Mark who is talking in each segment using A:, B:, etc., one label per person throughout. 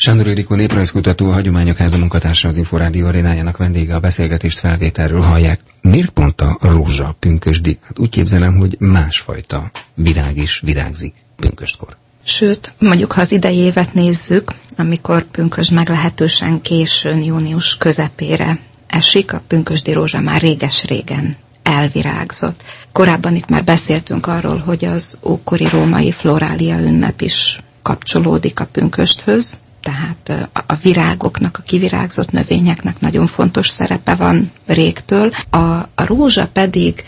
A: Sándor Ildikó néprajzkutató, a Hagyományok Háza munkatársa, az Inforádió arénájának vendége, a beszélgetést felvételről hallják. Miért pont a rózsa, a pünkösdi? Hát úgy képzelem, hogy másfajta virág is virágzik pünköstkor.
B: Sőt, mondjuk ha az idei évet nézzük, amikor pünkösd meglehetősen későn, június közepére esik, a pünkösdi rózsa már réges-régen elvirágzott. Korábban itt már beszéltünk arról, hogy az ókori római florália ünnep is kapcsolódik a pünkösthöz, tehát a virágoknak, a kivirágzott növényeknek nagyon fontos szerepe van régtől. A rózsa pedig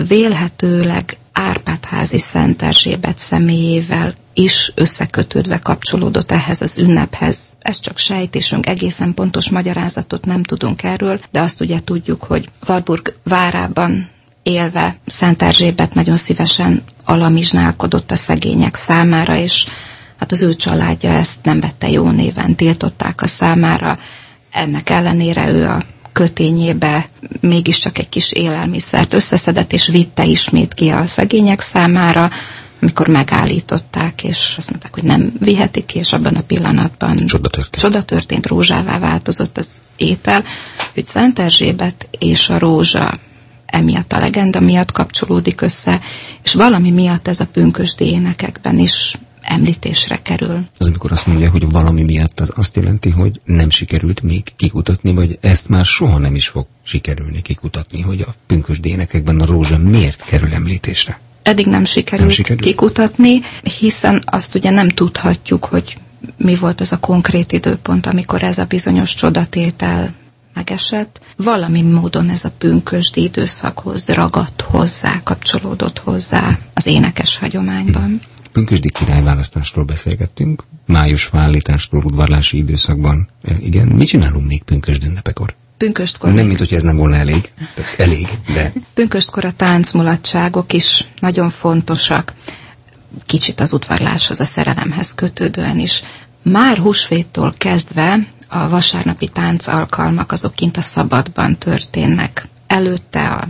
B: vélhetőleg Árpád-házi Szent Erzsébet személyével is összekötődve kapcsolódott ehhez az ünnephez. Ez csak sejtésünk, egészen pontos magyarázatot nem tudunk erről, de azt ugye tudjuk, hogy Wartburg várában élve Szent Erzsébet nagyon szívesen alamizsnálkodott a szegények számára, és hát az ő családja ezt nem vette jó néven, tiltották a számára. Ennek ellenére ő a kötényébe mégiscsak egy kis élelmiszert összeszedett, és vitte ismét ki a szegények számára, amikor megállították, és azt mondták, hogy nem vihetik ki, és abban a pillanatban csoda történt, rózsává változott az étel, hogy Szent Erzsébet és a rózsa emiatt a legenda miatt kapcsolódik össze, és valami miatt ez a pünkösdi énekekben is említésre kerül.
A: Az, amikor azt mondja, hogy valami miatt, az azt jelenti, hogy nem sikerült még kikutatni, vagy ezt már soha nem is fog sikerülni kikutatni, hogy a pünkösdi énekekben a rózsa miért kerül említésre?
B: Eddig nem sikerült kikutatni, hiszen azt ugye nem tudhatjuk, hogy mi volt az a konkrét időpont, amikor ez a bizonyos csodatétel megesett. Valami módon ez a pünkösdi időszakhoz ragadt hozzá, kapcsolódott hozzá az énekes hagyományban.
A: Pünkösdi királyválasztásról beszélgettünk, májusfa állítástól udvarlási időszakban. Igen, mit csinálunk még pünkösd ünnepekor?
B: Pünköstkor.
A: Nem, mint hogy ez nem volna elég. Elég, de...
B: Pünköstkor a táncmulatságok is nagyon fontosak. Kicsit az udvarláshoz, a szerelemhez kötődően is. Már húsvéttól kezdve a vasárnapi tánc alkalmak azok kint a szabadban történnek. Előtte a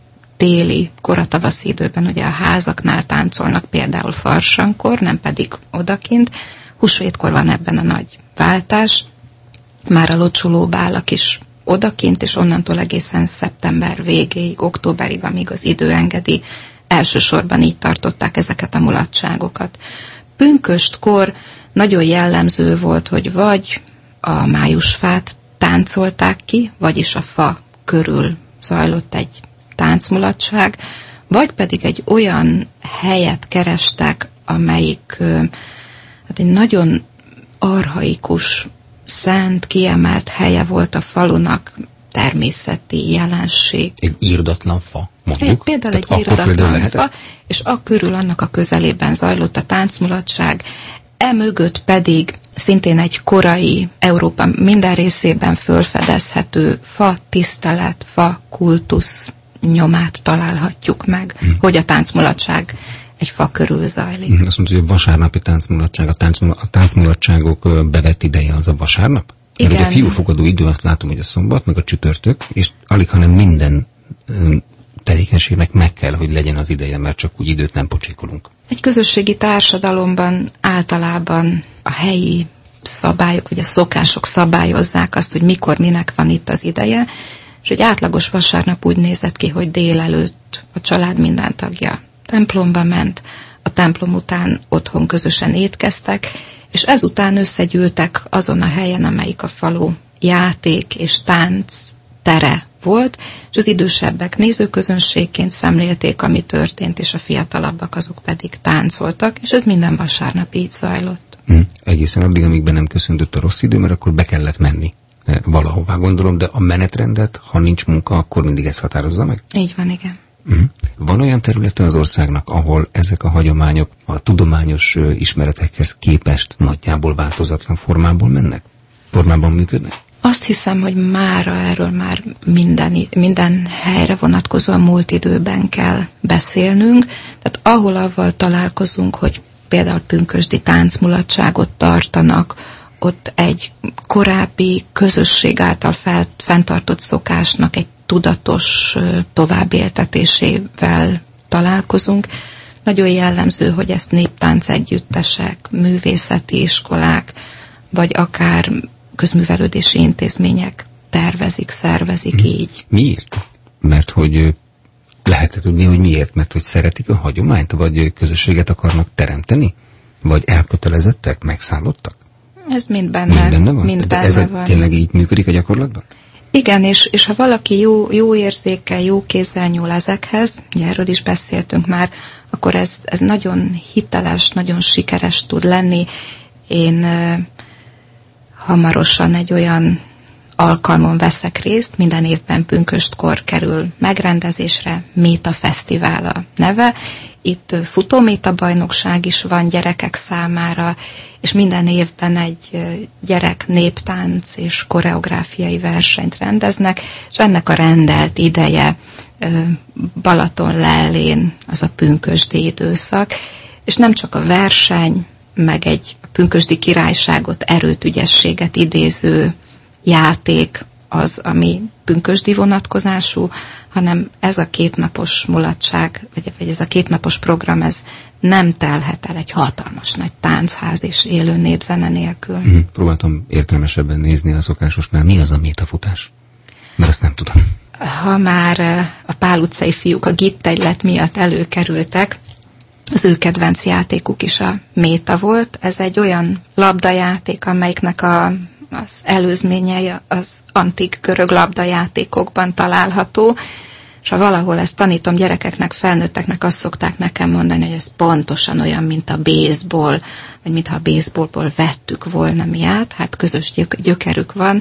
B: téli, koratavaszi időben ugye a házaknál táncolnak például farsankor, nem pedig odakint. Húsvétkor van ebben a nagy váltás. Már a locsolóbálak is odakint, és onnantól egészen szeptember végéig, októberig, amíg az idő engedi, elsősorban így tartották ezeket a mulatságokat. Pünköstkor nagyon jellemző volt, hogy vagy a májusfát táncolták ki, vagyis a fa körül zajlott egy táncmulatság, vagy pedig egy olyan helyet kerestek, amelyik hát egy nagyon archaikus, szent, kiemelt helye volt a falunak, természeti jelenség.
A: Egy irdatlan fa, mondjuk?
B: Például egy irdatlan fa, és körül annak a közelében zajlott a táncmulatság, emögött pedig szintén egy korai Európa minden részében fölfedezhető fa tisztelet, fa kultusz nyomát találhatjuk meg, hogy a táncmulatság egy fa körül zajlik.
A: Azt mondta, hogy a vasárnapi táncmulatság, a táncmulatságok bevett ideje az a vasárnap?
B: Igen.
A: Mert ugye a fiúfogadó idő, azt látom, hogy a szombat, meg a csütörtök, és alig, hanem minden tevékenységnek meg kell, hogy legyen az ideje, mert csak úgy időt nem pocsékolunk.
B: Egy közösségi társadalomban általában a helyi szabályok, vagy a szokások szabályozzák azt, hogy mikor, minek van itt az ideje, és egy átlagos vasárnap úgy nézett ki, hogy délelőtt a család minden tagja templomba ment, a templom után otthon közösen étkeztek, és ezután összegyűltek azon a helyen, amelyik a falu játék és tánc tere volt, és az idősebbek nézőközönségként szemlélték, ami történt, és a fiatalabbak azok pedig táncoltak, és ez minden vasárnap így zajlott.
A: Egészen addig, amíg be nem köszöntött a rossz idő, mert akkor be kellett menni valahová, gondolom, de a menetrendet, ha nincs munka, akkor mindig ez határozza meg?
B: Így van, igen.
A: Van olyan területe az országnak, ahol ezek a hagyományok a tudományos ismeretekhez képest nagyjából változatlan formában működnek?
B: Azt hiszem, hogy erről már minden helyre vonatkozóan múlt időben kell beszélnünk. Tehát ahol avval találkozunk, hogy például pünkösdi táncmulatságot tartanak, ott egy korábbi közösség által fenntartott szokásnak egy tudatos továbbéltetésével találkozunk. Nagyon jellemző, hogy ezt néptánc együttesek, művészeti iskolák, vagy akár közművelődési intézmények tervezik, szervezik így.
A: Miért? Mert hogy lehet tudni, hogy miért? Mert hogy szeretik a hagyományt, vagy közösséget akarnak teremteni? Vagy elkötelezettek, megszállottak?
B: Ez mind benne van. Mind
A: benne ez van. Tényleg így működik a gyakorlatban?
B: Igen, és ha valaki jó érzékel, jó kézzel nyúl ezekhez, ugye erről is beszéltünk már, akkor ez nagyon hiteles, nagyon sikeres tud lenni. Én hamarosan egy olyan alkalmon veszek részt, minden évben pünköstkor kerül megrendezésre, Méta Fesztivál a neve. Itt futóméta bajnokság is van gyerekek számára, és minden évben egy gyerek néptánc és koreográfiai versenyt rendeznek, és ennek a rendelt ideje Balaton-Lellén az a pünkösdi időszak, és nem csak a verseny, meg egy pünkösdi királyságot, erőt, ügyességet idéző játék az, ami pünkösdi vonatkozású, hanem ez a kétnapos mulatság, vagy ez a kétnapos program, ez nem telhet el egy hatalmas nagy táncház és élő népzene nélkül.
A: Próbáltam értelmesebben nézni a szokásosnál. Mi az a métafutás? Mert azt nem tudom.
B: Ha már a Pál utcai fiúk a gittegylet miatt előkerültek, az ő kedvenc játékuk is a méta volt. Ez egy olyan labdajáték, amelyiknek az előzménye az antik görög labdajátékokban található, és ha valahol ezt tanítom gyerekeknek, felnőtteknek, azt szokták nekem mondani, hogy ez pontosan olyan, mint a baseball, vagy mintha a baseballból vettük volna mi át, hát közös gyökerük van,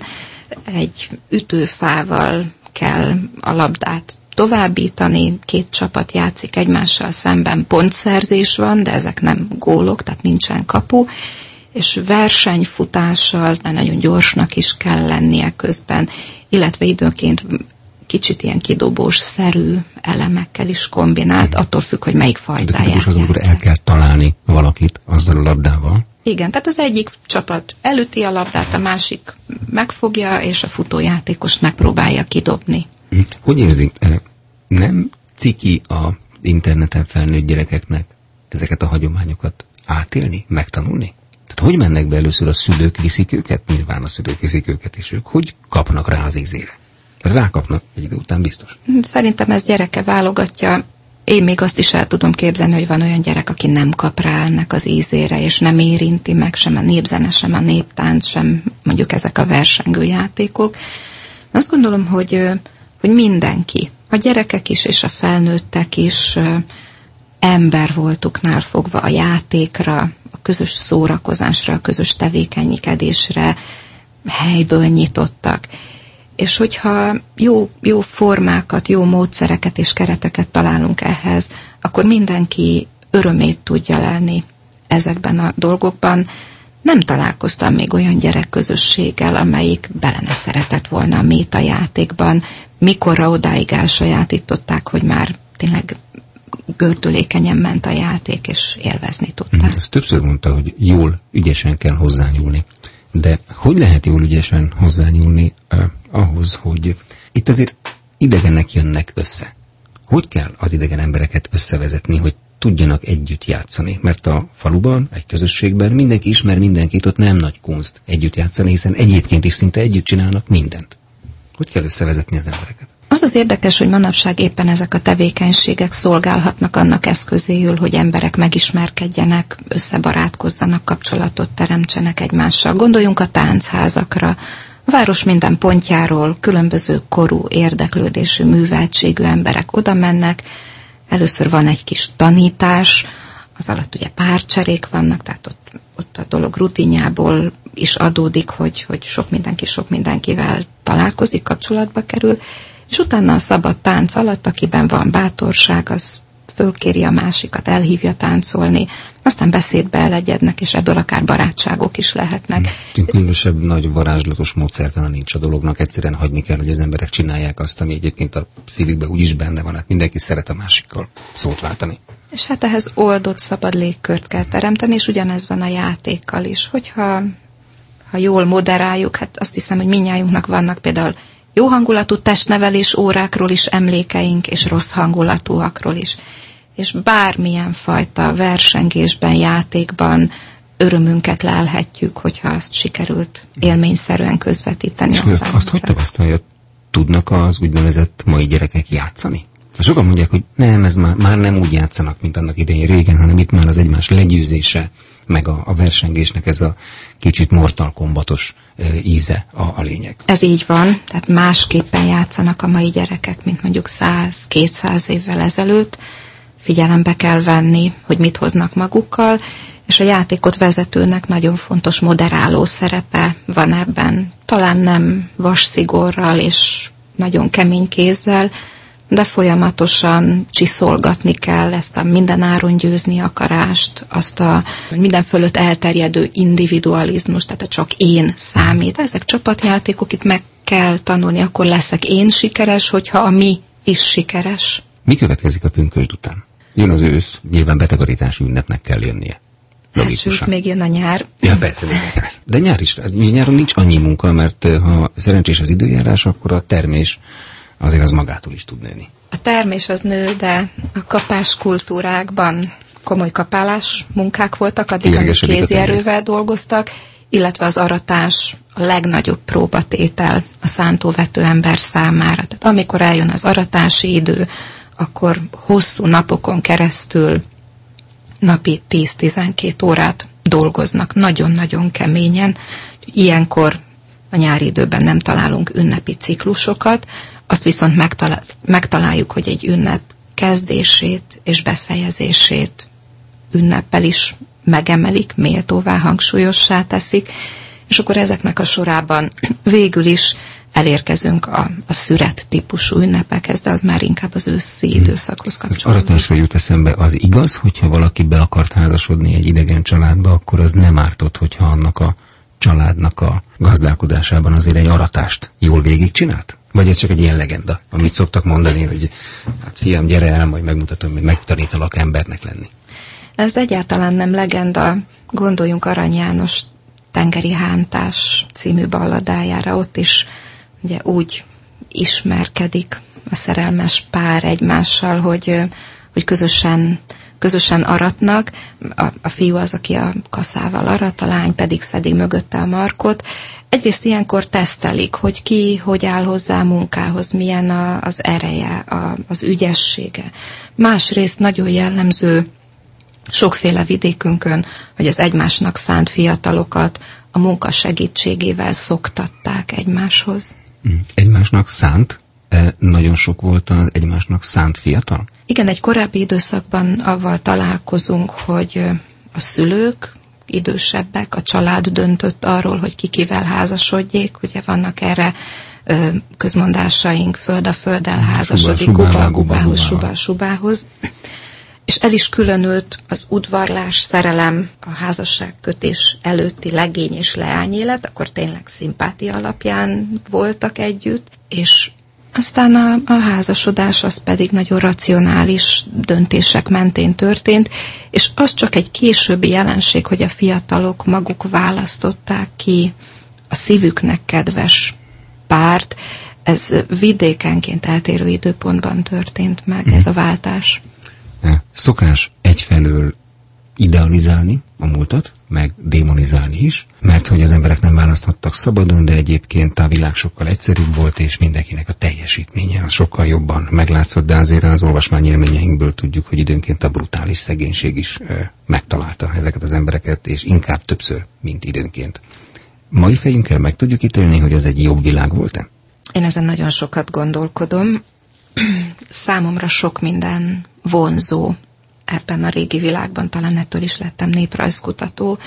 B: egy ütőfával kell a labdát továbbítani, két csapat játszik egymással szemben, pontszerzés van, de ezek nem gólok, tehát nincsen kapu, és versenyfutással nagyon gyorsnak is kell lennie közben, illetve időnként kicsit ilyen kidobós-szerű elemekkel is kombinált, attól függ, hogy melyik fajtáját.
A: A kidobós az, amikor el kell találni valakit azzal a labdával.
B: Igen, tehát az egyik csapat elüti a labdát, a másik megfogja, és a futójátékost megpróbálja kidobni.
A: Hogy érzi, nem ciki a interneten felnőtt gyerekeknek ezeket a hagyományokat átélni, megtanulni? Tehát hogy mennek be először a szülők, viszik őket? Nyilván a szülők viszik őket, és ők hogy kapnak rá az ízére? Rákapnak egy idő után biztos.
B: Szerintem ez gyereke válogatja. Én még azt is el tudom képzelni, hogy van olyan gyerek, aki nem kap rá ennek az ízére, és nem érinti meg sem a népzene, sem a néptánc, sem mondjuk ezek a versengő játékok. Azt gondolom, hogy mindenki, a gyerekek is és a felnőttek is embervoltuknál fogva a játékra, a közös szórakozásra, a közös tevékenykedésre helyből nyitottak. És hogyha jó formákat, jó módszereket és kereteket találunk ehhez, akkor mindenki örömét tudja lelni ezekben a dolgokban. Nem találkoztam még olyan gyerekközösséggel, amelyik bele ne szeretett volna a méta játékban, mikorra odáig elsajátították, hogy már tényleg gördülékenyen ment a játék, és élvezni tudták.
A: Ezt többször mondta, hogy jól, ügyesen kell hozzányúlni. De hogy lehet jól ügyesen hozzányúlni ahhoz, hogy itt azért idegenek jönnek össze? Hogy kell az idegen embereket összevezetni, hogy tudjanak együtt játszani? Mert a faluban, egy közösségben mindenki ismer mindenkit, ott nem nagy kunst együtt játszani, hiszen egyébként is szinte együtt csinálnak mindent. Hogy kell összevezetni az embereket?
B: Az az érdekes, hogy manapság éppen ezek a tevékenységek szolgálhatnak annak eszközéül, hogy emberek megismerkedjenek, összebarátkozzanak, kapcsolatot teremtsenek egymással. Gondoljunk a táncházakra. A város minden pontjáról különböző korú, érdeklődésű, műveltségű emberek oda mennek. Először van egy kis tanítás, az alatt ugye párcserék vannak, tehát ott a dolog rutinjából is adódik, hogy sok mindenkivel találkozik, kapcsolatba kerül, és utána a szabad tánc alatt, akiben van bátorság, az fölkéri a másikat, elhívja táncolni, aztán beszédbe elegyednek, és ebből akár barátságok is lehetnek.
A: Különösebb nagy varázslatos módszertana nincs a dolognak, egyszerűen hagyni kell, hogy az emberek csinálják azt, ami egyébként a szívükben úgyis benne van, hát mindenki szeret a másikkal szót váltani.
B: És hát ehhez oldott, szabad légkört kell teremteni, és ugyanez van a játékkal is, hogyha jól moderáljuk, hát azt hiszem, hogy mindnyájunknak vannak például jó hangulatú testnevelés órákról is emlékeink, és rossz hangulatúakról is. És bármilyen fajta versengésben, játékban örömünket lelhetjük, hogyha azt sikerült élményszerűen közvetíteni.
A: És azt hogy tapasztalja, tudnak az úgynevezett mai gyerekek játszani? Sokan mondják, hogy nem, ez már nem úgy játszanak, mint annak idején régen, hanem itt már az egymás legyőzése, meg a versengésnek ez a kicsit Mortal Kombatos íze a lényeg.
B: Ez így van, tehát másképpen játszanak a mai gyerekek, mint mondjuk 100-200 évvel ezelőtt. Figyelembe kell venni, hogy mit hoznak magukkal, és a játékot vezetőnek nagyon fontos moderáló szerepe van ebben. Talán nem vasszigorral és nagyon kemény kézzel, de folyamatosan csiszolgatni kell ezt a mindenáron győzni akarást, azt a minden fölött elterjedő individualizmus, tehát a csak én számít. Ezek csapatjátékok, itt meg kell tanulni, akkor leszek én sikeres, hogyha a mi is sikeres.
A: Mi következik a pünkösd után? Jön az ősz, nyilván betagarítási ünnepnek kell jönnie.
B: Sőt, még jön a nyár.
A: Ja, persze, de nyár is. Nyáron nincs annyi munka, mert ha szerencsés az időjárás, akkor a termés azért az magától is tud nőni.
B: A termés az nő, de a kapás kultúrákban komoly kapálás munkák voltak, addig, amíg kézi erővel dolgoztak, illetve az aratás a legnagyobb próbatétel a szántóvető ember számára. Tehát amikor eljön az aratási idő, akkor hosszú napokon keresztül napi 10-12 órát dolgoznak, nagyon-nagyon keményen. Ilyenkor a nyári időben nem találunk ünnepi ciklusokat, azt viszont megtaláljuk, hogy egy ünnep kezdését és befejezését ünneppel is megemelik, méltóvá, hangsúlyossá teszik, és akkor ezeknek a sorában végül is elérkezünk a szüret típusú ünnepekhez, de az már inkább az őszi időszakhoz kapcsolódik.
A: Az aratásra jut eszembe, az igaz, hogyha valaki be akart házasodni egy idegen családba, akkor az nem ártott, hogyha annak a családnak a gazdálkodásában azért egy aratást jól végigcsinált? Vagy ez csak egy ilyen legenda, amit szoktak mondani, hogy hát fiam, gyere el, majd megmutatom, hogy megtanítalak embernek lenni.
B: Ez egyáltalán nem legenda. Gondoljunk Arany János Tengeri Hántás című balladájára. Ott is ugye úgy ismerkedik a szerelmes pár egymással, hogy közösen aratnak. A fiú az, aki a kaszával arat, a lány pedig szedi mögötte a markot. Egyrészt ilyenkor tesztelik, hogy ki hogy áll hozzá a munkához, milyen az ereje, az ügyessége. Másrészt nagyon jellemző sokféle vidékünkön, hogy az egymásnak szánt fiatalokat a munka segítségével szoktatták egymáshoz.
A: Egymásnak szánt? Nagyon sok volt az egymásnak szánt fiatal?
B: Igen, egy korábbi időszakban avval találkozunk, hogy a szülők, idősebbek, a család döntött arról, hogy kivel házasodjék. Ugye vannak erre közmondásaink, föld a földdel házasodik, guba a gubához, suba a subához. És el is különült az udvarlás, szerelem, a házasságkötés előtti legény és leányélet, akkor tényleg szimpátia alapján voltak együtt, és aztán a házasodás az pedig nagyon racionális döntések mentén történt, és az csak egy későbbi jelenség, hogy a fiatalok maguk választották ki a szívüknek kedves párt. Ez vidékenként eltérő időpontban történt meg, ez a váltás.
A: Szokás egyfelől idealizálni a múltat, meg démonizálni is, mert hogy az emberek nem választhattak szabadon, de egyébként a világ sokkal egyszerűbb volt, és mindenkinek a teljesítménye az sokkal jobban meglátszott, de azért az olvasmányélményeinkből tudjuk, hogy időnként a brutális szegénység is megtalálta ezeket az embereket, és inkább többször, mint időnként. Mai fejünkkel meg tudjuk ítélni, hogy az egy jobb világ volt-e?
B: Én ezen nagyon sokat gondolkodom. Számomra sok minden vonzó ebben a régi világban, talán ettől is lettem néprajzkutató,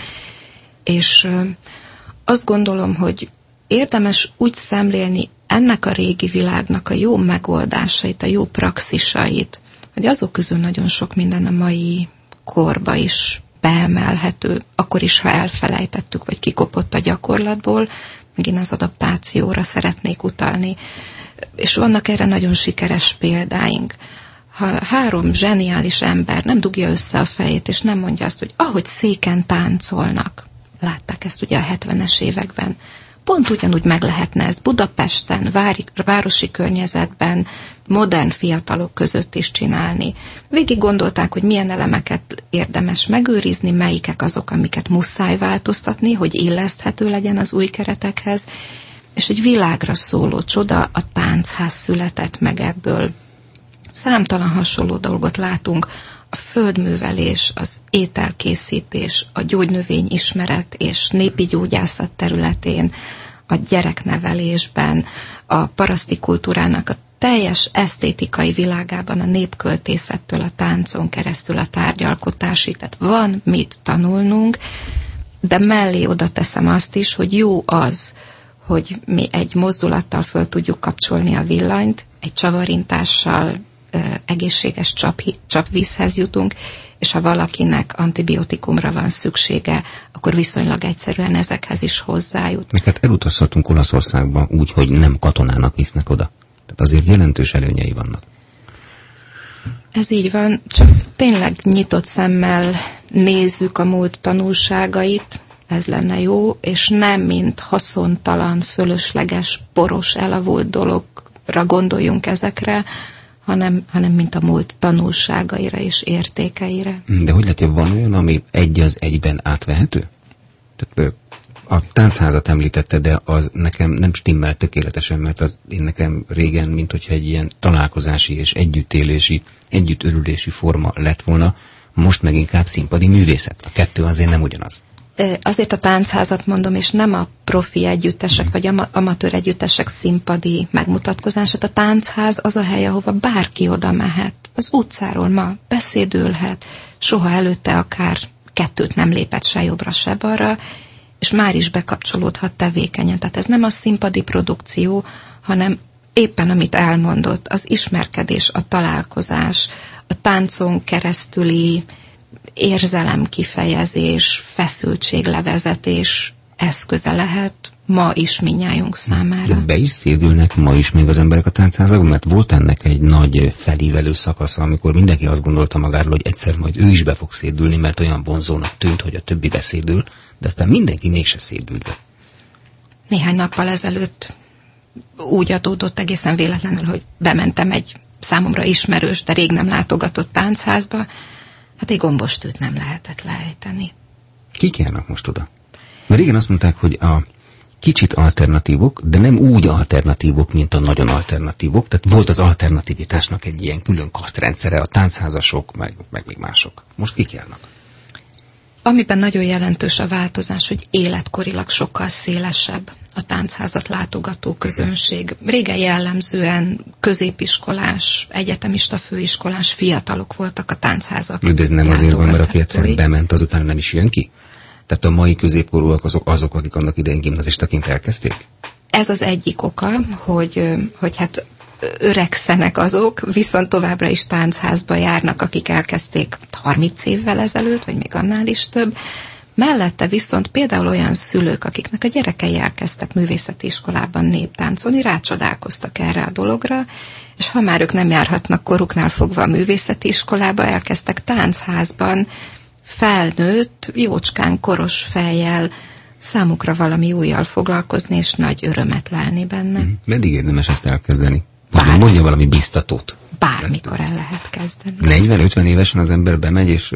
B: és azt gondolom, hogy érdemes úgy szemlélni ennek a régi világnak a jó megoldásait, a jó praxisait, hogy azok közül nagyon sok minden a mai korba is beemelhető, akkor is, ha elfelejtettük, vagy kikopott a gyakorlatból. Megint az adaptációra szeretnék utalni. És vannak erre nagyon sikeres példáink. Ha 3 zseniális ember nem dugja össze a fejét, és nem mondja azt, hogy ahogy széken táncolnak, látták ezt ugye a 70-es években, pont ugyanúgy meg lehetne ezt Budapesten, városi környezetben, modern fiatalok között is csinálni. Végig gondolták, hogy milyen elemeket érdemes megőrizni, melyikek azok, amiket muszáj változtatni, hogy illeszthető legyen az új keretekhez, és egy világra szóló csoda, a táncház született meg ebből. Számtalan hasonló dolgot látunk, a földművelés, az ételkészítés, a gyógynövény ismeret és népi gyógyászat területén, a gyereknevelésben, a paraszti kultúrának a teljes esztétikai világában, a népköltészettől a táncon keresztül a tárgyalkotásig, tehát van mit tanulnunk, de mellé oda teszem azt is, hogy jó az, hogy mi egy mozdulattal föl tudjuk kapcsolni a villanyt, egy csavarintással egészséges csapvízhez jutunk, és ha valakinek antibiotikumra van szüksége, akkor viszonylag egyszerűen ezekhez is hozzájut.
A: Meg hát elutazhatunk Olaszországba úgy, hogy nem katonának visznek oda. Tehát azért jelentős előnyei vannak.
B: Ez így van, csak tényleg nyitott szemmel nézzük a múlt tanulságait, ez lenne jó, és nem mint haszontalan, fölösleges, poros, elavult dologra gondoljunk ezekre, hanem mint a múlt tanulságaira és értékeire.
A: De hogy lehet, hogy van olyan, ami egy az egyben átvehető? Tehát a táncházat említette, de az nekem nem stimmel tökéletesen, mert az én nekem régen, mint hogyha egy ilyen találkozási és együttélési, együttörülési forma lett volna, most meg inkább színpadi művészet. A kettő azért nem ugyanaz.
B: Azért a táncházat mondom, és nem a profi együttesek, vagy amatőr együttesek színpadi megmutatkozását. A táncház az a hely, ahova bárki oda mehet. Az utcáról ma beszédülhet, soha előtte akár 2 nem lépett se jobbra, se balra, és már is bekapcsolódhat tevékenyen. Tehát ez nem a színpadi produkció, hanem éppen amit elmondott, az ismerkedés, a találkozás, a táncon keresztüli érzelemkifejezés, feszültséglevezetés eszköze lehet ma is mindnyájunk számára.
A: De be is szédülnek ma is még az emberek a táncházakban, mert volt ennek egy nagy felívelő szakasza, amikor mindenki azt gondolta magáról, hogy egyszer majd ő is be fog szédülni, mert olyan vonzónak tűnt, hogy a többi beszédül, de aztán mindenki mégse szédült be.
B: Néhány nappal ezelőtt úgy adódott egészen véletlenül, hogy bementem egy számomra ismerős, de rég nem látogatott táncházba, hát egy gombostűt nem lehetett lejteni.
A: Kik járnak most oda? Mert régen azt mondták, hogy a kicsit alternatívok, de nem úgy alternatívok, mint a nagyon alternatívok. Tehát volt az alternativitásnak egy ilyen külön kasztrendszere, a táncházasok, meg még mások. Most kik járnak?
B: Amiben nagyon jelentős a változás, hogy életkorilag sokkal szélesebb a táncházat látogató közönség. Régen jellemzően középiskolás, egyetemista, főiskolás fiatalok voltak a táncházak.
A: De ez nem azért van, mert aki egyszer bement, azután nem is jön ki? Tehát a mai középkorúak azok, akik annak idején gimnazistaként elkezdték?
B: Ez az egyik oka, hogy hát öregszenek azok, viszont továbbra is táncházba járnak, akik elkezdték 30 évvel ezelőtt, vagy még annál is több. Mellette viszont például olyan szülők, akiknek a gyerekei elkezdtek művészeti iskolában néptáncolni, rácsodálkoztak erre a dologra, és ha már ők nem járhatnak koruknál fogva a művészeti iskolába, elkezdtek táncházban felnőtt, jócskán koros fejjel számukra valami újjal foglalkozni, és nagy örömet lelni benne.
A: Meddig érdemes ezt elkezdeni? Mondja valami biztatót.
B: Bármikor el lehet kezdeni.
A: 40-50 évesen az ember bemegy, és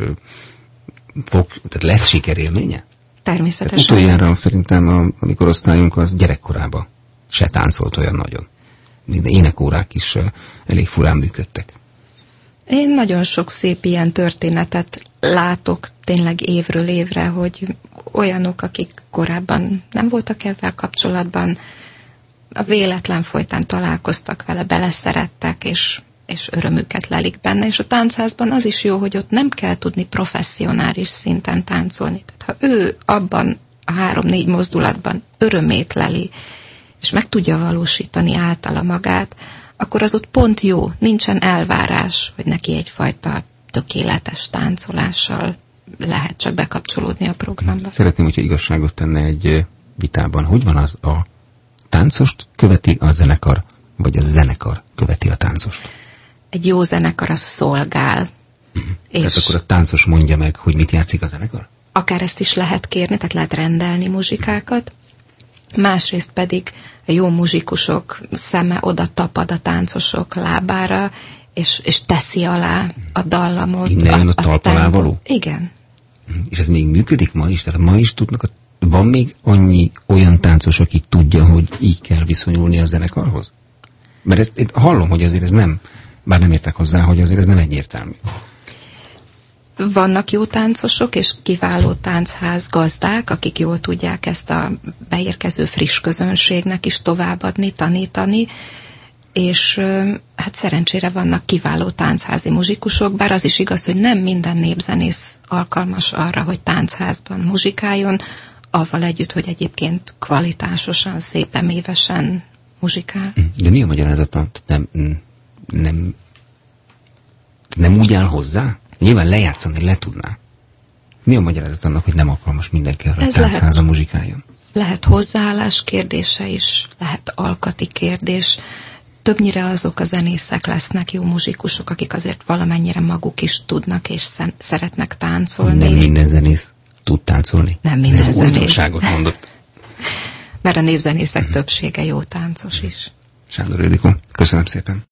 A: tehát lesz sikerélménye?
B: Természetesen.
A: Tehát utoljára szerintem a mi korosztályunk az gyerekkorában se táncolt olyan nagyon. Énekórák is elég furán működtek.
B: Én nagyon sok szép ilyen történetet látok tényleg évről évre, hogy olyanok, akik korábban nem voltak ezzel kapcsolatban, a véletlen folytán találkoztak vele, beleszerettek, és örömüket lelik benne. És a táncházban az is jó, hogy ott nem kell tudni professzionális szinten táncolni. Tehát ha ő abban a 3-4 mozdulatban örömét leli, és meg tudja valósítani általa magát, akkor az ott pont jó, nincsen elvárás, hogy neki egyfajta tökéletes táncolással lehet csak bekapcsolódni a programba.
A: Szeretném, hogyha igazságot tenne egy vitában. Hogy van az, a táncost követi a zenekar, vagy a zenekar követi a táncost?
B: Egy jó zenekar az szolgál. És
A: tehát akkor a táncos mondja meg, hogy mit játszik a zenekar?
B: Akár ezt is lehet kérni, tehát lehet rendelni muzsikákat. másrészt pedig a jó muzsikusok szeme oda tapad a táncosok lábára, és teszi alá a dallamot.
A: Innen jön a talp alá való?
B: Igen.
A: És ez még működik ma is? Tehát ma is tudnak, van még annyi olyan táncos, aki tudja, hogy így kell viszonyulni a zenekarhoz? Mert ezt hallom, hogy azért ez nem, bár nem értek hozzá, hogy azért ez nem egyértelmű.
B: Vannak jó táncosok és kiváló táncház gazdák, akik jól tudják ezt a beérkező friss közönségnek is továbbadni, tanítani, és hát szerencsére vannak kiváló táncházi muzsikusok, bár az is igaz, hogy nem minden népzenész alkalmas arra, hogy táncházban muzsikáljon, avval együtt, hogy egyébként kvalitásosan, szépen évesen muzsikál.
A: De mi a magyarázata? Nem úgy áll hozzá? Nyilván lejátszani le tudná. Mi a magyarázat annak, hogy nem alkalmas mindenki arra, hogy táncházban muzsikáljon?
B: Lehet hozzáállás kérdése is, lehet alkati kérdés. Többnyire azok a zenészek lesznek jó muzsikusok, akik azért valamennyire maguk is tudnak és szeretnek táncolni.
A: Nem minden zenész tud táncolni?
B: Nem minden zenész.
A: Ez újdonságot mondott.
B: Mert a népzenészek többsége jó táncos is.
A: Sándor Ildikó, köszönöm szépen.